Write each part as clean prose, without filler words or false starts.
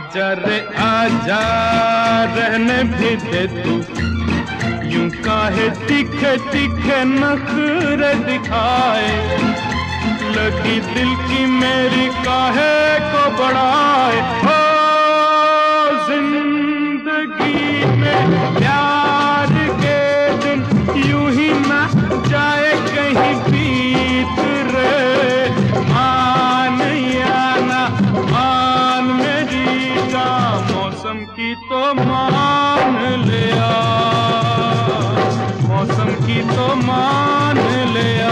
आजा रे आजा रहने भी दे तू, यूं काहे तीखे तीखे नखरे दिखाए, लगी दिल की मेरी काहे को बढ़ाए। हो जिंदगी में प्यार के दिन यूं ही ना जाए कहीं बीत रे, मान या ना मान मेरी जान, मौसम की तो मान लिया, मौसम की तो मान लिया।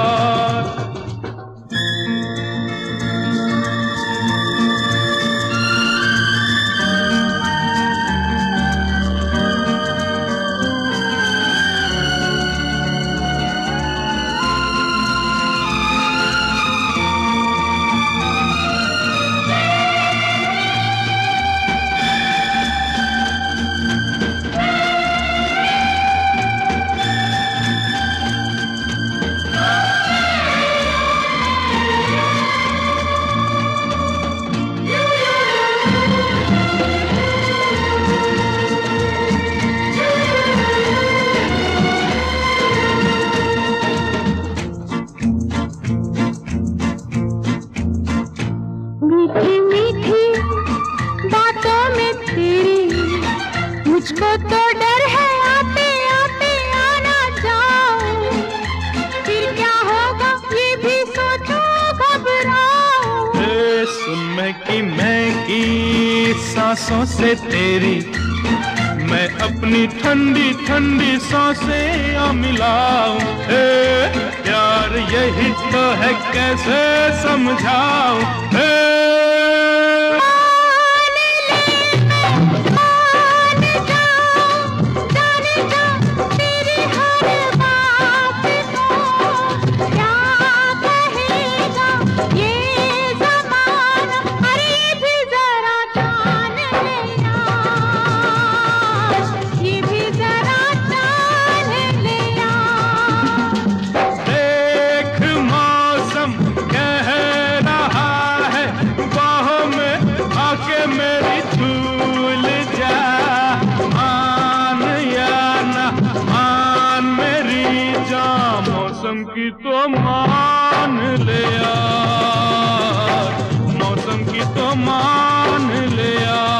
मीठी मीठी बातों में तेरी मुझको तो डर है, आते आते आना जाओ, फिर क्या होगा ये भी सोचो घबराओ। मैं की सांसों से तेरी मैं अपनी ठंडी ठंडी सांसें मिलाऊं, प्यार यही तो है कैसे समझाऊं। मेरी भूल जा, मान या ना मान मेरी जान, मौसम की तो मान लिया, मौसम की तो मान लिया।